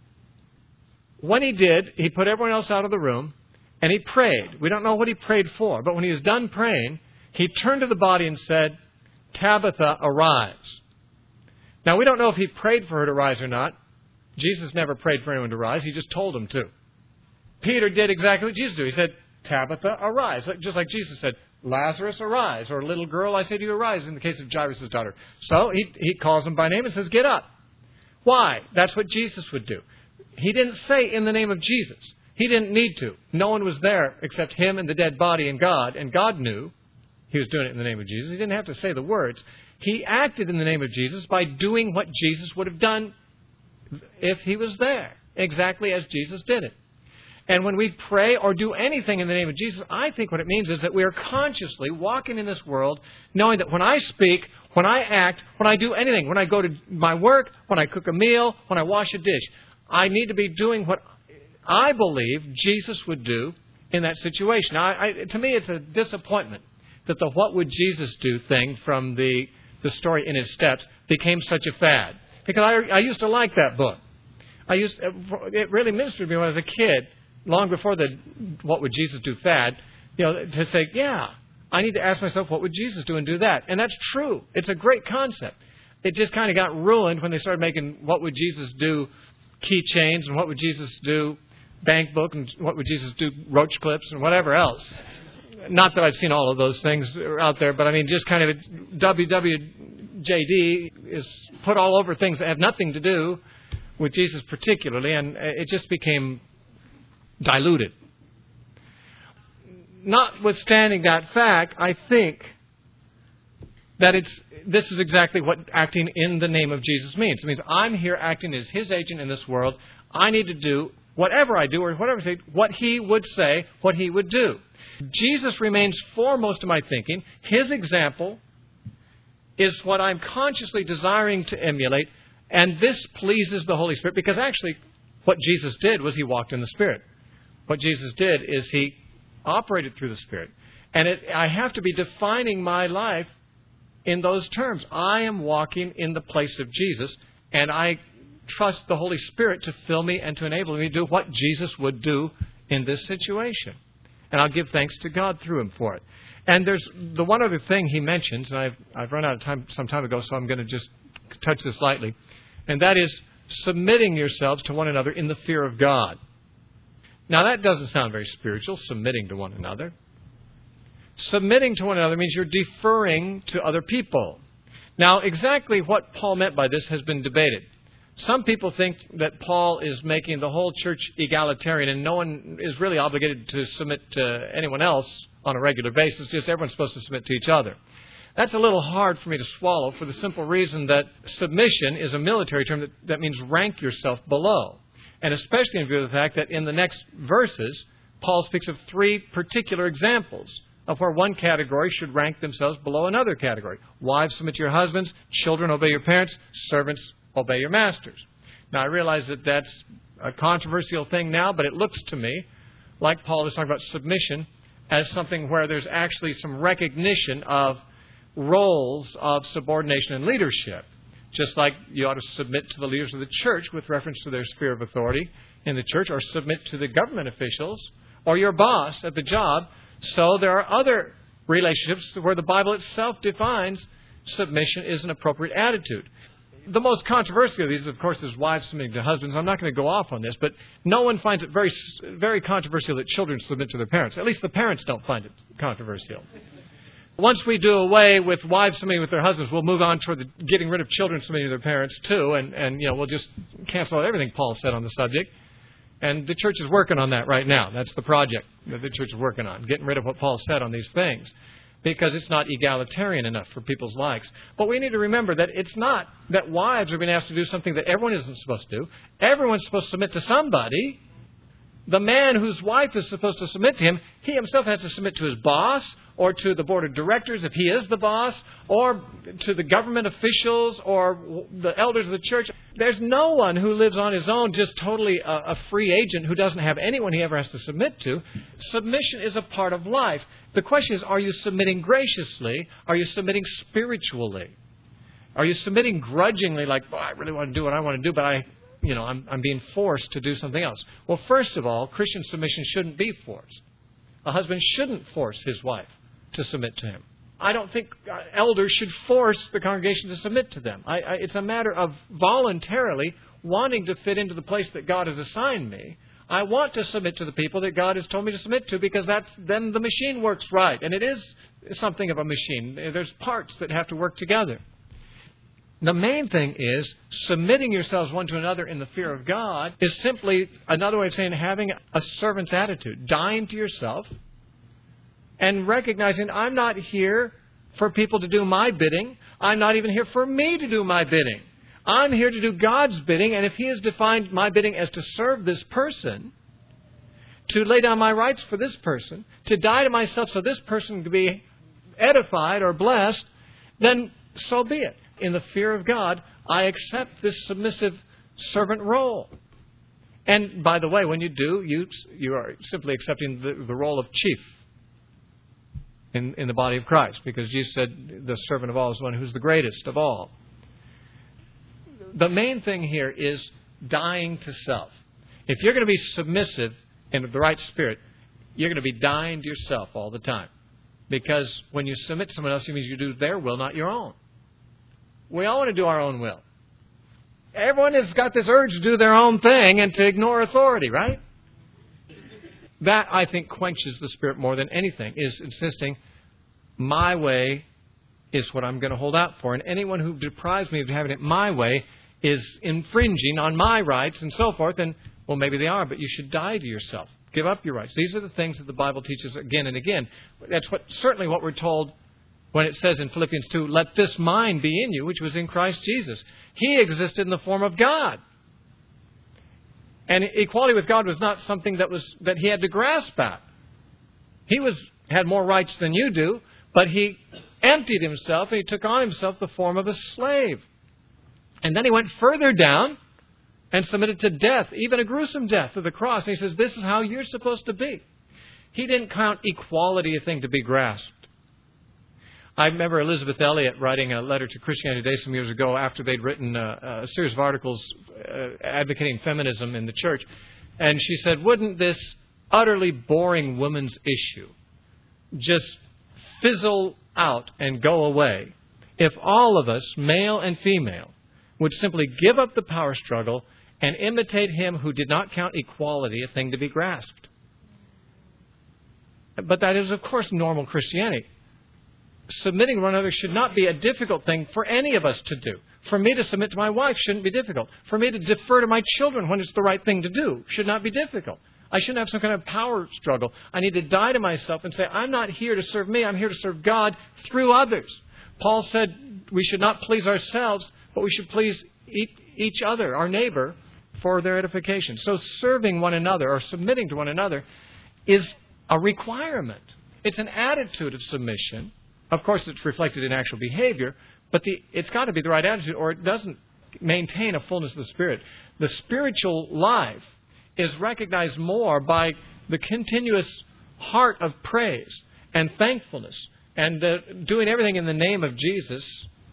When he did, he put everyone else out of the room, and he prayed. We don't know what he prayed for, but when he was done praying, he turned to the body and said, Tabitha, arise. Now, we don't know if he prayed for her to rise or not. Jesus never prayed for anyone to rise. He just told him to. Peter did exactly what Jesus did. He said, Tabitha, arise. Just like Jesus said, Lazarus, arise. Or little girl, I say to you, arise, in the case of Jairus' daughter. So he calls him by name and says, get up. Why? That's what Jesus would do. He didn't say in the name of Jesus. He didn't need to. No one was there except him and the dead body and God knew he was doing it in the name of Jesus. He didn't have to say the words. He acted in the name of Jesus by doing what Jesus would have done if He was there, exactly as Jesus did it. And when we pray or do anything in the name of Jesus, I think what it means is that we are consciously walking in this world knowing that when I speak, when I act, when I do anything, when I go to my work, when I cook a meal, when I wash a dish, I need to be doing what I believe Jesus would do in that situation. Now, to me, it's a disappointment that the what would Jesus do thing from the story In His Steps became such a fad. Because I used to like that book. It really ministered to me when I was a kid, long before the what would Jesus do fad, to say, yeah, I need to ask myself, what would Jesus do and do that? And that's true. It's a great concept. it just kind of got ruined when they started making what would Jesus do keychains and what would Jesus do bank book and what would Jesus do roach clips and whatever else. Not that I've seen all of those things out there, but I mean just kind of WWJD is put all over things that have nothing to do with Jesus particularly, and it just became diluted. Notwithstanding that fact, I think that this is exactly what acting in the name of Jesus means. It means I'm here acting as His agent in this world. I need to do whatever I do or whatever I say, what He would say, what He would do. Jesus remains foremost in my thinking. His example is what I'm consciously desiring to emulate, and this pleases the Holy Spirit because actually what Jesus did was He walked in the Spirit. What Jesus did is He operated through the Spirit. And I have to be defining my life in those terms. I am walking in the place of Jesus, and I trust the Holy Spirit to fill me and to enable me to do what Jesus would do in this situation. And I'll give thanks to God through Him for it. And there's the one other thing He mentions, and I've run out of time some time ago, so I'm going to just touch this lightly, and that is submitting yourselves to one another in the fear of God. Now, that doesn't sound very spiritual, submitting to one another. Submitting to one another means you're deferring to other people. Now, exactly what Paul meant by this has been debated. Some people think that Paul is making the whole church egalitarian and no one is really obligated to submit to anyone else on a regular basis. Just everyone's supposed to submit to each other. That's a little hard for me to swallow for the simple reason that submission is a military term that means rank yourself below. And especially in view of the fact that in the next verses, Paul speaks of 3 particular examples of where one category should rank themselves below another category. Wives, submit to your husbands. Children, obey your parents. Servants, obey your masters. Now, I realize that that's a controversial thing now, but it looks to me like Paul is talking about submission as something where there's actually some recognition of roles of subordination and leadership. Just like you ought to submit to the leaders of the church with reference to their sphere of authority in the church, or submit to the government officials, or your boss at the job. So there are other relationships where the Bible itself defines submission is an appropriate attitude. The most controversial of these, of course, is wives submitting to husbands. I'm not going to go off on this, but no one finds it very, very controversial that children submit to their parents. At least the parents don't find it controversial. Once we do away with wives submitting with their husbands, we'll move on toward getting rid of children submitting to their parents too, and we'll just cancel out everything Paul said on the subject. And the church is working on that right now. That's the project that the church is working on, getting rid of what Paul said on these things, because it's not egalitarian enough for people's likes. But we need to remember that it's not that wives are being asked to do something that everyone isn't supposed to do. Everyone's supposed to submit to somebody. The man whose wife is supposed to submit to him, he himself has to submit to his boss, or to the board of directors if he is the boss, or to the government officials or the elders of the church. There's no one who lives on his own, just totally a free agent who doesn't have anyone he ever has to submit to. Submission is a part of life. The question is, are you submitting graciously? Are you submitting spiritually? Are you submitting grudgingly, like, I really want to do what I want to do, but I'm being forced to do something else? Well, first of all, Christian submission shouldn't be forced. A husband shouldn't force his wife to submit to him. I don't think elders should force the congregation to submit to them. It's a matter of voluntarily wanting to fit into the place that God has assigned me. I want to submit to the people that God has told me to submit to, because then the machine works right. And it is something of a machine. There's parts that have to work together. The main thing is submitting yourselves one to another in the fear of God is simply another way of saying having a servant's attitude, dying to yourself and recognizing I'm not here for people to do my bidding. I'm not even here for me to do my bidding. I'm here to do God's bidding, and if He has defined my bidding as to serve this person, to lay down my rights for this person, to die to myself so this person can be edified or blessed, then so be it. In the fear of God, I accept this submissive servant role. And by the way, when you do, you are simply accepting the role of chief in the body of Christ, because Jesus said the servant of all is the one who's the greatest of all. The main thing here is dying to self. If you're going to be submissive in the right spirit, you're going to be dying to yourself all the time. Because when you submit to someone else, it means you do their will, not your own. We all want to do our own will. Everyone has got this urge to do their own thing and to ignore authority, right? That, I think, quenches the Spirit more than anything, is insisting my way is what I'm going to hold out for. And anyone who deprives me of having it my way is infringing on my rights and so forth. And, well, maybe they are, but you should die to yourself. Give up your rights. These are the things that the Bible teaches again and again. That's certainly what we're told when it says in Philippians 2, let this mind be in you, which was in Christ Jesus. He existed in the form of God. And equality with God was not something that he had to grasp at. He had more rights than you do, but he emptied himself and he took on himself the form of a slave. And then he went further down and submitted to death, even a gruesome death of the cross. And he says, this is how you're supposed to be. He didn't count equality a thing to be grasped. I remember Elizabeth Elliot writing a letter to Christianity Today some years ago after they'd written a series of articles advocating feminism in the church. And she said, wouldn't this utterly boring women's issue just fizzle out and go away if all of us, male and female, would simply give up the power struggle and imitate him who did not count equality a thing to be grasped? But that is, of course, normal Christianity. Submitting to one another should not be a difficult thing for any of us to do. For me to submit to my wife shouldn't be difficult. For me to defer to my children when it's the right thing to do should not be difficult. I shouldn't have some kind of power struggle. I need to die to myself and say, I'm not here to serve me. I'm here to serve God through others. Paul said we should not please ourselves, but we should please each other, our neighbor, for their edification. So serving one another or submitting to one another is a requirement. It's an attitude of submission. Of course, it's reflected in actual behavior, but it's got to be the right attitude or it doesn't maintain a fullness of the Spirit. The spiritual life is recognized more by the continuous heart of praise and thankfulness and doing everything in the name of Jesus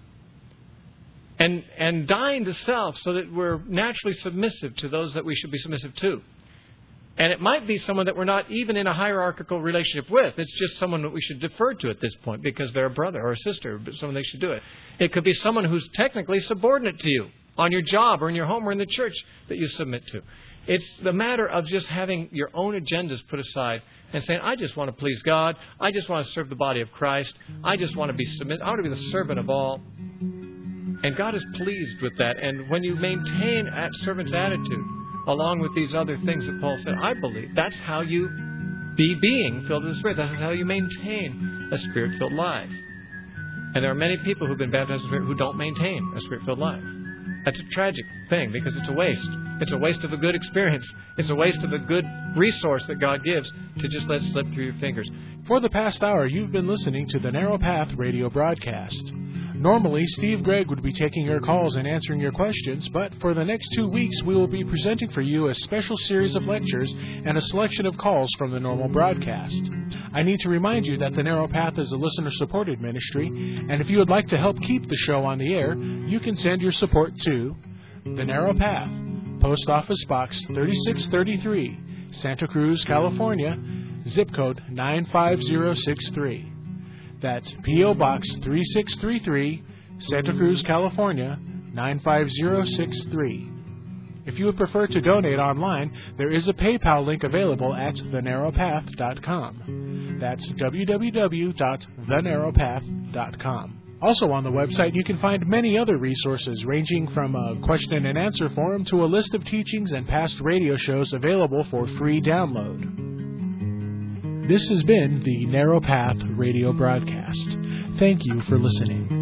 and dying to self so that we're naturally submissive to those that we should be submissive to. And it might be someone that we're not even in a hierarchical relationship with. It's just someone that we should defer to at this point because they're a brother or a sister, but someone they should do it. It could be someone who's technically subordinate to you on your job or in your home or in the church that you submit to. It's the matter of just having your own agendas put aside and saying, I just want to please God. I just want to serve the body of Christ. I just want to be submissive. I want to be the servant of all. And God is pleased with that. And when you maintain that servant's attitude, along with these other things that Paul said, I believe that's how you be being filled with the Spirit. That's how you maintain a Spirit-filled life. And there are many people who've been baptized in the Spirit who don't maintain a Spirit-filled life. That's a tragic thing because it's a waste. It's a waste of a good experience. It's a waste of a good resource that God gives to just let slip through your fingers. For the past hour, you've been listening to the Narrow Path radio broadcast. Normally, Steve Gregg would be taking your calls and answering your questions, but for the next 2 weeks, we will be presenting for you a special series of lectures and a selection of calls from the normal broadcast. I need to remind you that the Narrow Path is a listener-supported ministry, and if you would like to help keep the show on the air, you can send your support to The Narrow Path, Post Office Box 3633, Santa Cruz, California, zip code 95063. That's P.O. Box 3633, Santa Cruz, California, 95063. If you would prefer to donate online, there is a PayPal link available at thenarrowpath.com. That's www.thenarrowpath.com. Also on the website, you can find many other resources ranging from a question and answer forum to a list of teachings and past radio shows available for free download. This has been the Narrow Path radio broadcast. Thank you for listening.